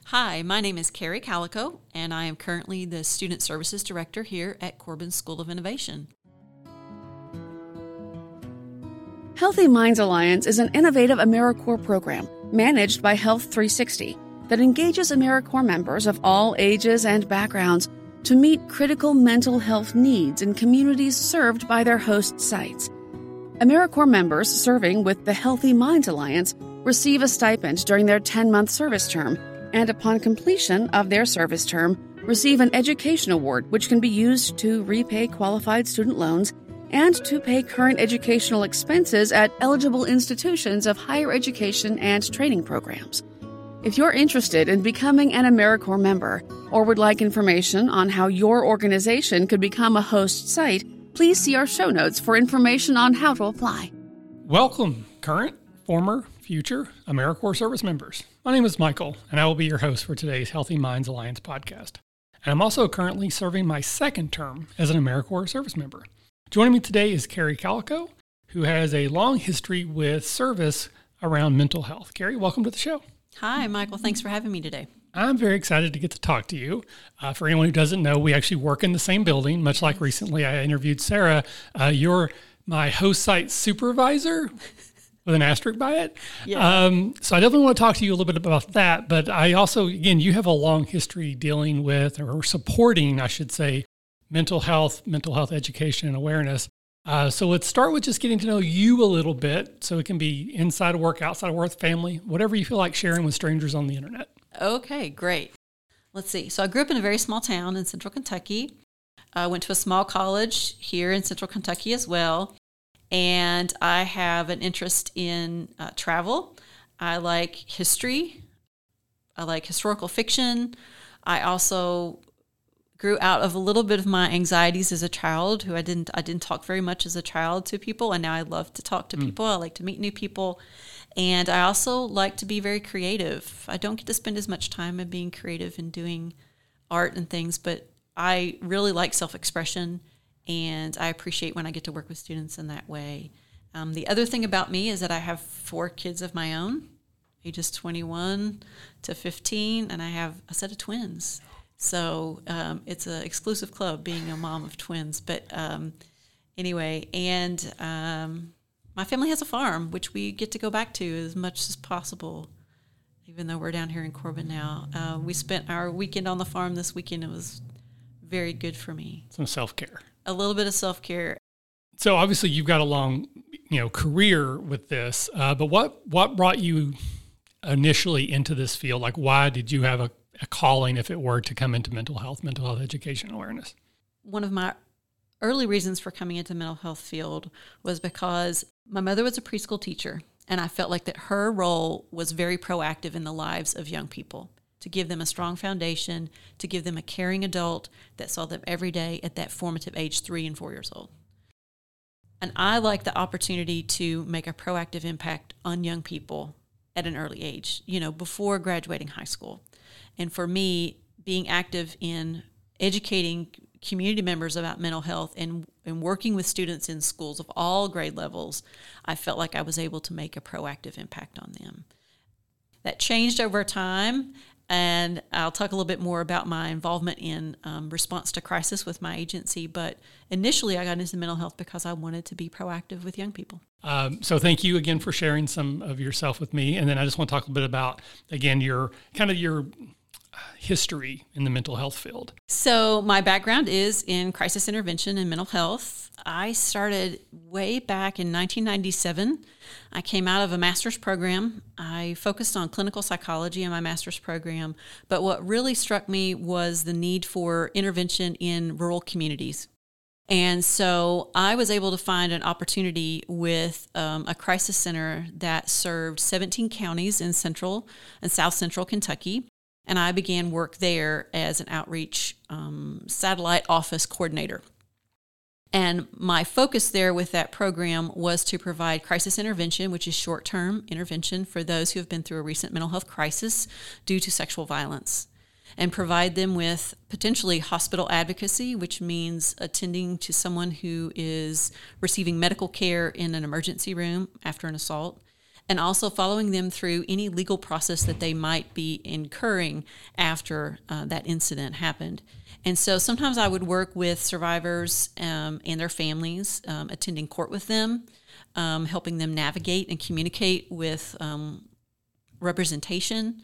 Hi, my name is Carrie Calico, and I am currently the Student Services Director here at Corbin School of Innovation. Healthy Minds Alliance is an innovative AmeriCorps program managed by Health 360 that engages AmeriCorps members of all ages and backgrounds to meet critical mental health needs in communities served by their host sites. AmeriCorps members serving with the Healthy Minds Alliance receive a stipend during their 10-month service term, and upon completion of their service term, receive an education award which can be used to repay qualified student loans and to pay current educational expenses at eligible institutions of higher education and training programs. If you're interested in becoming an AmeriCorps member or would like information on how your organization could become a host site, please see our show notes for information on how to apply. Welcome, current, former, future AmeriCorps service members. My name is Michael, and I will be your host for today's Healthy Minds Alliance podcast. And I'm also currently serving my second term as an AmeriCorps service member. Joining me today is Carrie Calico, who has a long history with service around mental health. Carrie, welcome to the show. Hi, Michael. Thanks for having me today. I'm very excited to get to talk to you. For anyone who doesn't know, we actually work in the same building, much like recently I interviewed Sarah. You're my host site supervisor with an asterisk by it. Yeah. So I definitely want to talk to you a little bit about that. But I also, again, you have a long history dealing with or supporting, I should say, mental health education and awareness. So let's start with just getting to know you a little bit. So it can be inside of work, outside of work, family, whatever you feel like sharing with strangers on the internet. Okay, great. Let's see. So I grew up in a very small town in central Kentucky. I went to a small college here in central Kentucky as well. And I have an interest in travel. I like history. I like historical fiction. I also grew out of a little bit of my anxieties as a child, I didn't talk very much as a child to people, and now I love to talk to people. I like to meet new people, and I also like to be very creative. I don't get to spend as much time in being creative and doing art and things, but I really like self-expression, and I appreciate when I get to work with students in that way. The other thing about me is that I have 4 kids of my own, ages 21 to 15, and I have a set of twins. So it's an exclusive club being a mom of twins. But anyway, and my family has a farm, which we get to go back to as much as possible, even though we're down here in Corbin now. We spent our weekend on the farm this weekend. It was very good for me. Some self-care. A little bit of self-care. So obviously you've got a long, career with this, but what brought you initially into this field? Like, why did you have a calling, if it were, to come into mental health education awareness? One of my early reasons for coming into the mental health field was because my mother was a preschool teacher, and I felt like that her role was very proactive in the lives of young people, to give them a strong foundation, to give them a caring adult that saw them every day at that formative age 3 and 4 years old. And I like the opportunity to make a proactive impact on young people at an early age, before graduating high school. And for me, being active in educating community members about mental health and working with students in schools of all grade levels, I felt like I was able to make a proactive impact on them. That changed over time, and I'll talk a little bit more about my involvement in response to crisis with my agency. But initially, I got into mental health because I wanted to be proactive with young people. So thank you again for sharing some of yourself with me. And then I just want to talk a bit about, again, your history in the mental health field. So my background is in crisis intervention and mental health. I started way back in 1997. I came out of a master's program. I focused on clinical psychology in my master's program, but what really struck me was the need for intervention in rural communities. And so I was able to find an opportunity with a crisis center that served 17 counties in central and south central Kentucky. And I began work there as an outreach satellite office coordinator. And my focus there with that program was to provide crisis intervention, which is short-term intervention for those who have been through a recent mental health crisis due to sexual violence, and provide them with potentially hospital advocacy, which means attending to someone who is receiving medical care in an emergency room after an assault, and also following them through any legal process that they might be incurring after that incident happened. And so sometimes I would work with survivors and their families, attending court with them, helping them navigate and communicate with representation,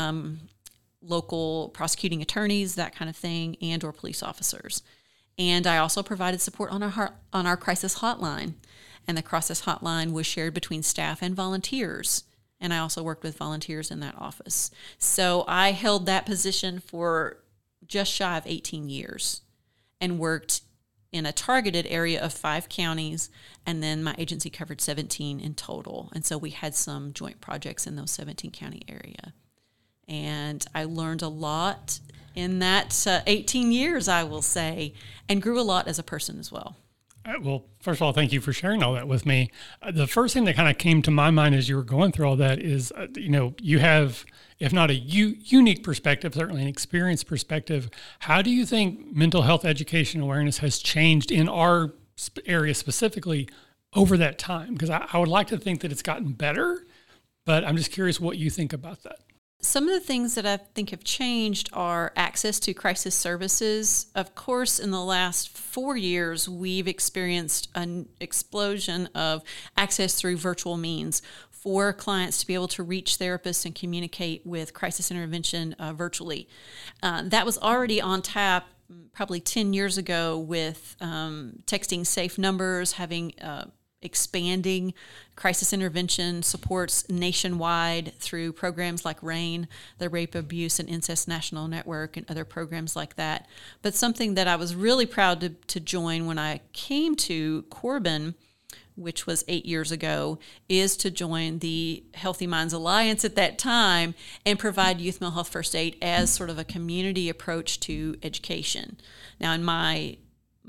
local prosecuting attorneys, that kind of thing, and or police officers. And I also provided support on our crisis hotline. And the crisis hotline was shared between staff and volunteers. And I also worked with volunteers in that office. So I held that position for just shy of 18 years and worked in a targeted area of 5 counties, and then my agency covered 17 in total. And so we had some joint projects in those 17 county area. And I learned a lot in that 18 years, I will say, and grew a lot as a person as well. Well, first of all, thank you for sharing all that with me. The first thing that kind of came to my mind as you were going through all that is, you have, if not a unique perspective, certainly an experienced perspective. How do you think mental health education awareness has changed in our area specifically over that time? Because I would like to think that it's gotten better, but I'm just curious what you think about that. Some of the things that I think have changed are access to crisis services. Of course, in the last 4 years, we've experienced an explosion of access through virtual means for clients to be able to reach therapists and communicate with crisis intervention virtually. That was already on tap probably 10 years ago with texting safe numbers, having expanding crisis intervention supports nationwide through programs like RAIN, the Rape, Abuse, and Incest National Network, and other programs like that. But something that I was really proud to join when I came to Corbin, which was 8 years ago, is to join the Healthy Minds Alliance at that time and provide youth mental health first aid as sort of a community approach to education. Now, in my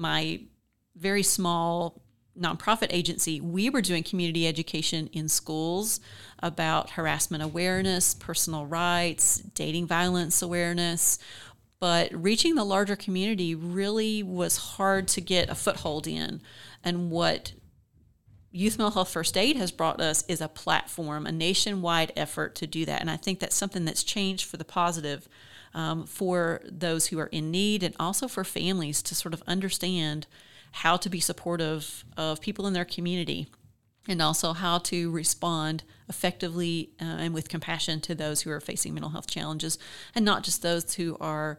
very small nonprofit agency, we were doing community education in schools about harassment awareness, personal rights, dating violence awareness. But reaching the larger community really was hard to get a foothold in. And what Youth Mental Health First Aid has brought us is a platform, a nationwide effort to do that. And I think that's something that's changed for the positive for those who are in need, and also for families to sort of understand how to be supportive of people in their community, and also how to respond effectively and with compassion to those who are facing mental health challenges, and not just those who are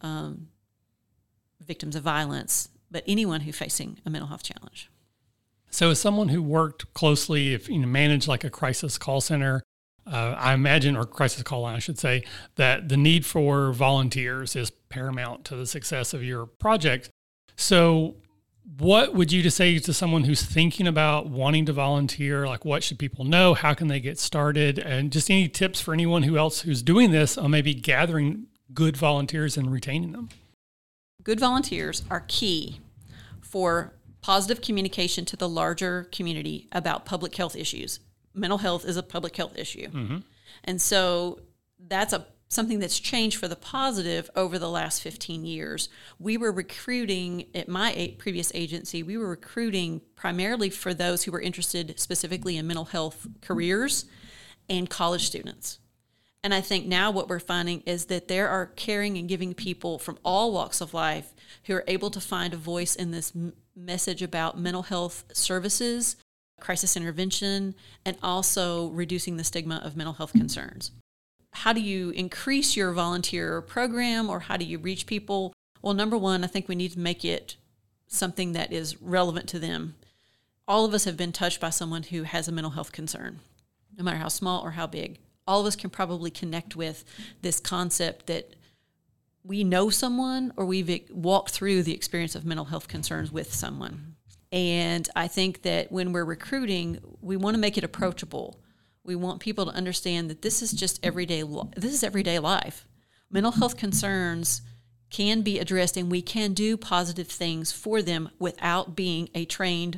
victims of violence, but anyone who's facing a mental health challenge. So as someone who worked closely, if managed like a crisis call center, I imagine, or crisis call line, I should say, that the need for volunteers is paramount to the success of your project. So what would you say to someone who's thinking about wanting to volunteer? Like, what should people know? How can they get started? And just any tips for anyone else who's doing this on maybe gathering good volunteers and retaining them? Good volunteers are key for positive communication to the larger community about public health issues. Mental health is a public health issue. Mm-hmm. And so that's something that's changed for the positive over the last 15 years. We were recruiting at my previous agency, we were recruiting primarily for those who were interested specifically in mental health careers and college students. And I think now what we're finding is that there are caring and giving people from all walks of life who are able to find a voice in this message about mental health services, crisis intervention, and also reducing the stigma of mental health concerns. How do you increase your volunteer program, or how do you reach people? Well, number one, I think we need to make it something that is relevant to them. All of us have been touched by someone who has a mental health concern, no matter how small or how big. All of us can probably connect with this concept that we know someone, or we've walked through the experience of mental health concerns with someone. And I think that when we're recruiting, we want to make it approachable. We want people to understand that this is just everyday life. Mental health concerns can be addressed, and we can do positive things for them without being a trained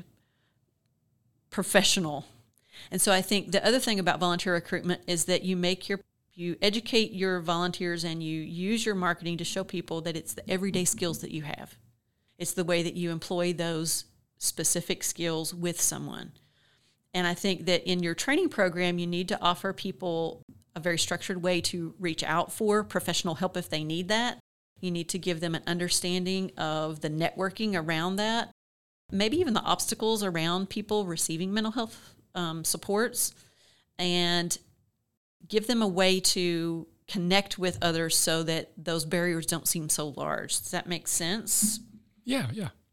professional. And so I think the other thing about volunteer recruitment is that you educate your volunteers, and you use your marketing to show people that it's the everyday skills that you have. It's the way that you employ those specific skills with someone. And I think that in your training program, you need to offer people a very structured way to reach out for professional help if they need that. You need to give them an understanding of the networking around that, maybe even the obstacles around people receiving mental health supports, and give them a way to connect with others so that those barriers don't seem so large. Does that make sense? Yeah.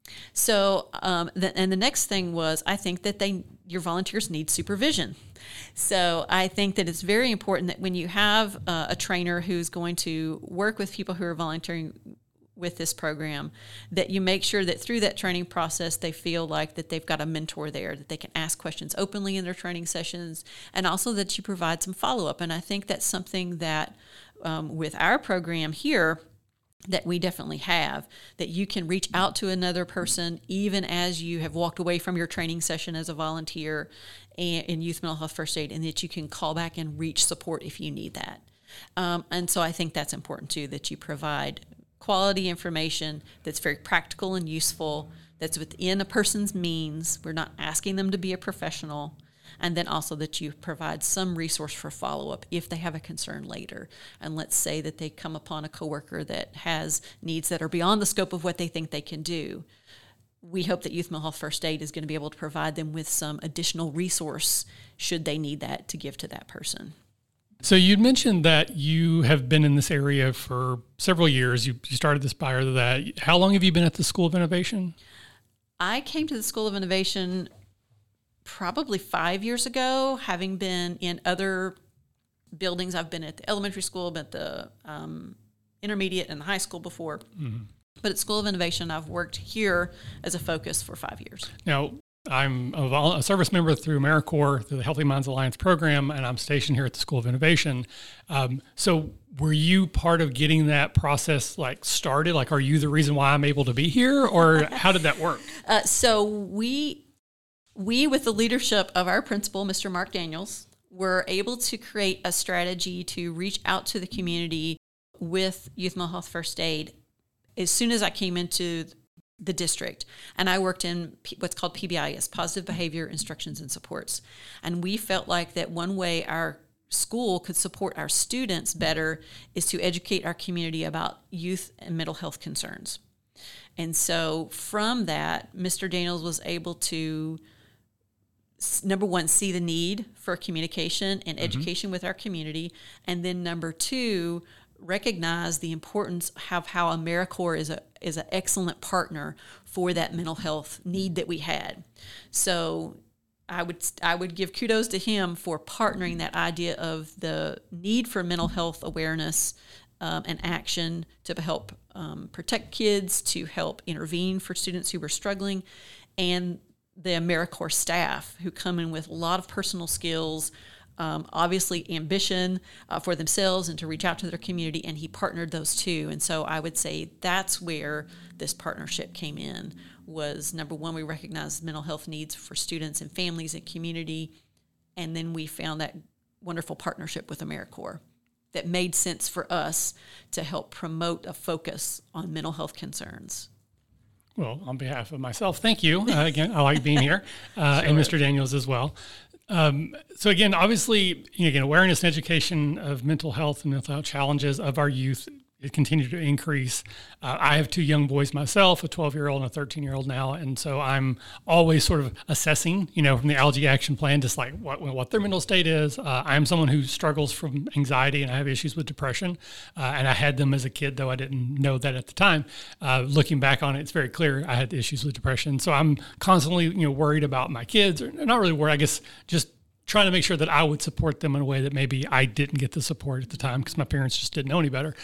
So, and the next thing was, I think that your volunteers need supervision. So I think that it's very important that when you have a trainer who's going to work with people who are volunteering with this program, that you make sure that through that training process, they feel like that they've got a mentor there, that they can ask questions openly in their training sessions, and also that you provide some follow-up. And I think that's something that with our program here, that we definitely have, that you can reach out to another person even as you have walked away from your training session as a volunteer in Youth Mental Health First Aid, and that you can call back and reach support if you need that. And so I think that's important too, that you provide quality information that's very practical and useful, that's within a person's means. We're not asking them to be a professional. And then also that you provide some resource for follow-up if they have a concern later. And let's say that they come upon a coworker that has needs that are beyond the scope of what they think they can do. We hope that Youth Mental Health First Aid is going to be able to provide them with some additional resource should they need that to give to that person. So you'd mentioned that you have been in this area for several years. You started this prior to that. How long have you been at the School of Innovation? I came to the School of Innovation probably 5 years ago, having been in other buildings. I've been at the elementary school, been at the intermediate and the high school before. Mm-hmm. But at School of Innovation, I've worked here as a focus for 5 years. Now, I'm a service member through AmeriCorps, through the Healthy Minds Alliance program, and I'm stationed here at the School of Innovation. So were you part of getting that process started? Are you the reason why I'm able to be here, or how did that work? So we, with the leadership of our principal, Mr. Mark Daniels, were able to create a strategy to reach out to the community with Youth Mental Health First Aid as soon as I came into the district. And I worked in what's called PBIS, Positive Behavior Instructions and Supports. And we felt like that one way our school could support our students better is to educate our community about youth and mental health concerns. And so from that, Mr. Daniels was able to, number one, see the need for communication and education with our community. And then number two, recognize the importance of how AmeriCorps is an excellent partner for that mental health need that we had. So I would give kudos to him for partnering that idea of the need for mental health awareness and action to help protect kids, to help intervene for students who were struggling, and the AmeriCorps staff who come in with a lot of personal skills, obviously ambition for themselves and to reach out to their community, and he partnered those two. And so I would say that's where this partnership came in, was number one, we recognized mental health needs for students and families and community, and then we found that wonderful partnership with AmeriCorps that made sense for us to help promote a focus on mental health concerns. Well, on behalf of myself, thank you. Again, I like being here, Sure. And Mr. Daniels as well. So again, obviously, awareness and education of mental health and mental health challenges of our youth, it continues to increase. I have two young boys myself, a 12-year-old and a 13-year-old now, and so I'm always sort of assessing, from the Allergy Action Plan, just like what their mental state is. I'm someone who struggles from anxiety, and I have issues with depression, and I had them as a kid, though I didn't know that at the time. Looking back on it, it's very clear I had issues with depression, so I'm constantly, worried about my kids, or not really worried, I guess, just trying to make sure that I would support them in a way that maybe I didn't get the support at the time because my parents just didn't know any better.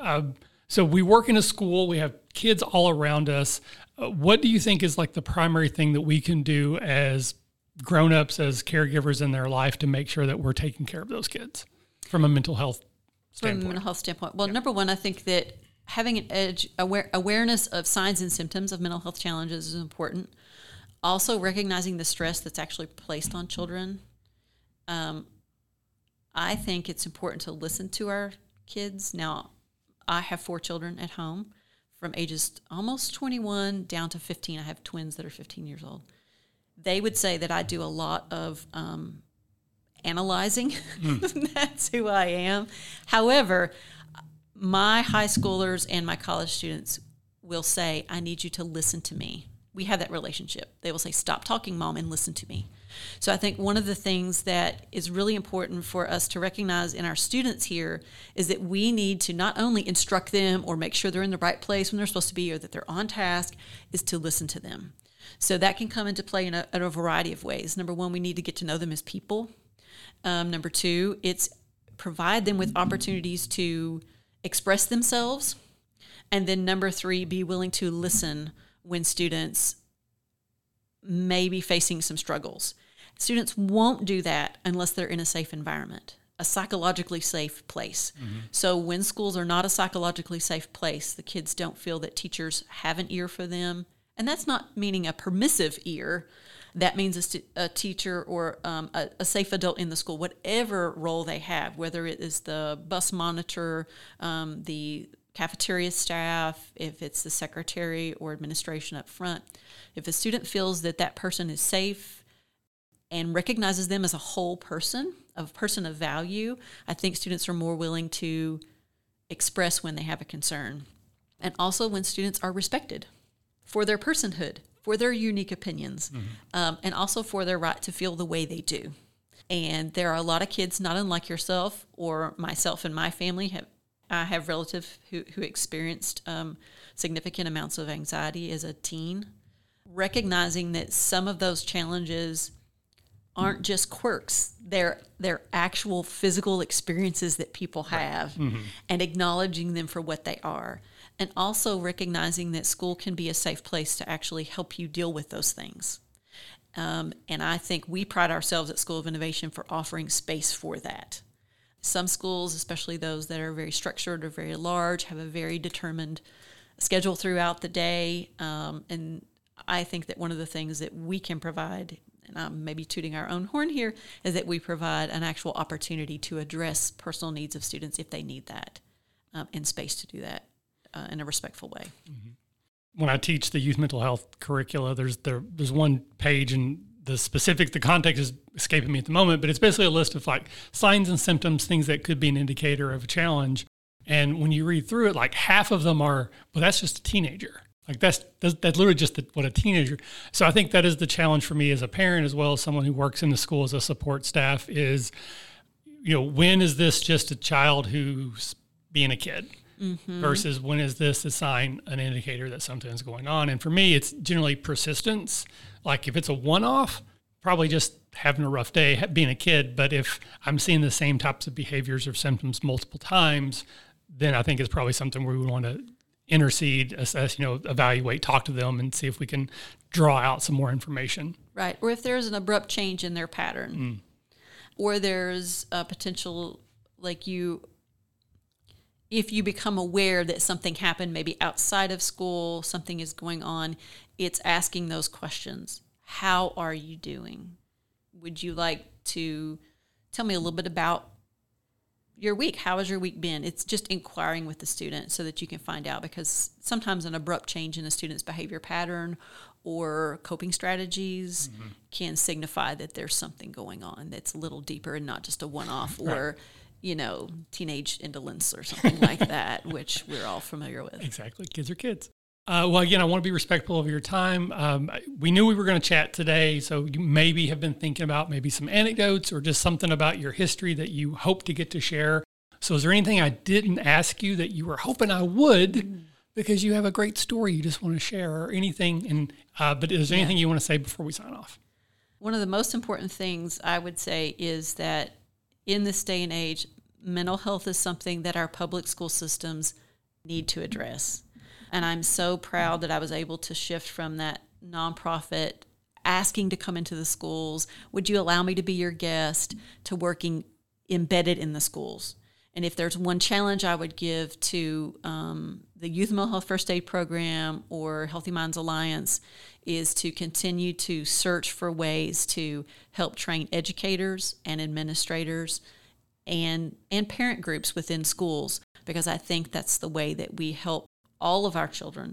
So we work in a school. We have kids all around us. What do you think is the primary thing that we can do as grown-ups, as caregivers in their life to make sure that we're taking care of those kids from a mental health standpoint? From a mental health standpoint. Well, number one, I think that having an awareness of signs and symptoms of mental health challenges is important. Also recognizing the stress that's actually placed on children. I think it's important to listen to our kids. Now, I have 4 children at home from ages almost 21 down to 15. I have twins that are 15 years old. they would say that I do a lot of analyzing. That's who I am. However, my high schoolers and my college students will say, I need you to listen to me. We have that relationship. They will say, stop talking, Mom, and listen to me. So I think one of the things that is really important for us to recognize in our students here is that we need to not only instruct them or make sure they're in the right place when they're supposed to be or that they're on task, is to listen to them. So that can come into play in a variety of ways. Number one, we need to get to know them as people. Number two, it's provide them with opportunities to express themselves. And then number three, be willing to listen when students may be facing some struggles. Students won't do that unless they're in a safe environment, a psychologically safe place. Mm-hmm. So when schools are not a psychologically safe place, the kids don't feel that teachers have an ear for them. And that's not meaning a permissive ear. That means a teacher or a safe adult in the school, whatever role they have, whether it is the bus monitor, the cafeteria staff, if it's the secretary or administration up front. If a student feels that that person is safe and recognizes them as a whole person, a person of value, I think students are more willing to express when they have a concern. And also when students are respected for their personhood, for their unique opinions, and also for their right to feel the way they do. And there are a lot of kids, not unlike yourself or myself and my family, I have relatives who experienced significant amounts of anxiety as a teen. Recognizing that some of those challenges aren't just quirks, they're actual physical experiences that people have, and acknowledging them for what they are. And also recognizing that school can be a safe place to actually help you deal with those things. And I think we pride ourselves at School of Innovation for offering space for that. Some schools, especially those that are very structured or very large, have a very determined schedule throughout the day. And I think that one of the things that we can provide, and I'm maybe tooting our own horn here, is that we provide an actual opportunity to address personal needs of students if they need that, and space to do that in a respectful way. Mm-hmm. When I teach the youth mental health curricula, there's one page, and the context is escaping me at the moment, but it's basically a list of like signs and symptoms, things that could be an indicator of a challenge. And when you read through it, like half of them are, well, that's just a teenager. Like that's literally just what a teenager. So I think that is the challenge for me as a parent, as well as someone who works in the school as a support staff, is, when is this just a child who's being a kid? Mm-hmm. Versus when is this a sign, an indicator that something's going on? And for me, it's generally persistence. Like if it's a one-off, probably just having a rough day, being a kid. But if I'm seeing the same types of behaviors or symptoms multiple times, then I think it's probably something where we want to intercede, assess, evaluate, talk to them, and see if we can draw out some more information. Right. Or if there's an abrupt change in their pattern, or there's a potential, if you become aware that something happened maybe outside of school, something is going on, it's asking those questions. How are you doing? Would you like to tell me a little bit about your week? How has your week been? It's just inquiring with the student so that you can find out, because sometimes an abrupt change in a student's behavior pattern or coping strategies can signify that there's something going on that's a little deeper and not just a one-off or teenage indolence or something like that, which we're all familiar with. Exactly. Kids are kids. Well, again, I want to be respectful of your time. We knew we were going to chat today, so you maybe have been thinking about maybe some anecdotes or just something about your history that you hope to get to share. So is there anything I didn't ask you that you were hoping I would, because you have a great story you just want to share, or anything? But is there anything you want to say before we sign off? One of the most important things I would say is that in this day and age, mental health is something that our public school systems need to address. And I'm so proud that I was able to shift from that nonprofit asking to come into the schools, would you allow me to be your guest, to working embedded in the schools. And if there's one challenge I would give to the Youth Mental Health First Aid Program or Healthy Minds Alliance, is to continue to search for ways to help train educators and administrators and parent groups within schools, because I think that's the way that we help all of our children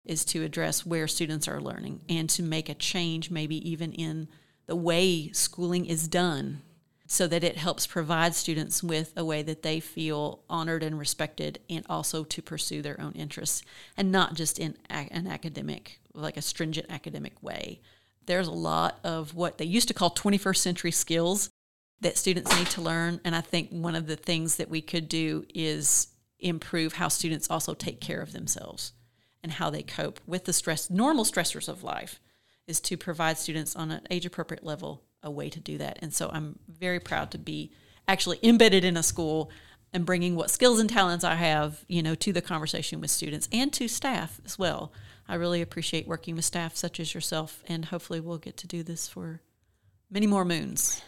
is to address where students are learning and to make a change maybe even in the way schooling is done so that it helps provide students with a way that they feel honored and respected, and also to pursue their own interests and not just in an academic, like a stringent academic way. There's a lot of what they used to call 21st century skills that students need to learn. And I think one of the things that we could do is improve how students also take care of themselves and how they cope with the normal stressors of life, is to provide students on an age-appropriate level a way to do that. And so I'm very proud to be actually embedded in a school and bringing what skills and talents I have, to the conversation with students and to staff as well. I really appreciate working with staff such as yourself, and hopefully we'll get to do this for many more moons.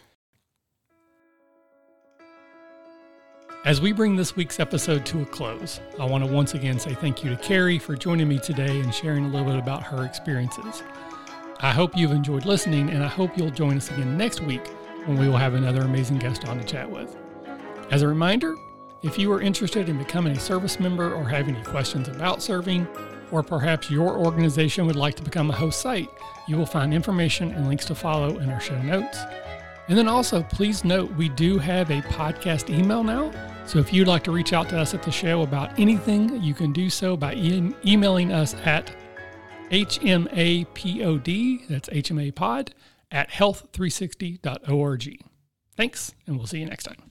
As we bring this week's episode to a close, I want to once again say thank you to Carrie for joining me today and sharing a little bit about her experiences. I hope you've enjoyed listening, and I hope you'll join us again next week when we will have another amazing guest on to chat with. As a reminder, if you are interested in becoming a service member or have any questions about serving, or perhaps your organization would like to become a host site, you will find information and links to follow in our show notes. And then also, please note, we do have a podcast email now. So if you'd like to reach out to us at the show about anything, you can do so by emailing us at HMAPOD, that's HMAPod, at health360.org. Thanks, and we'll see you next time.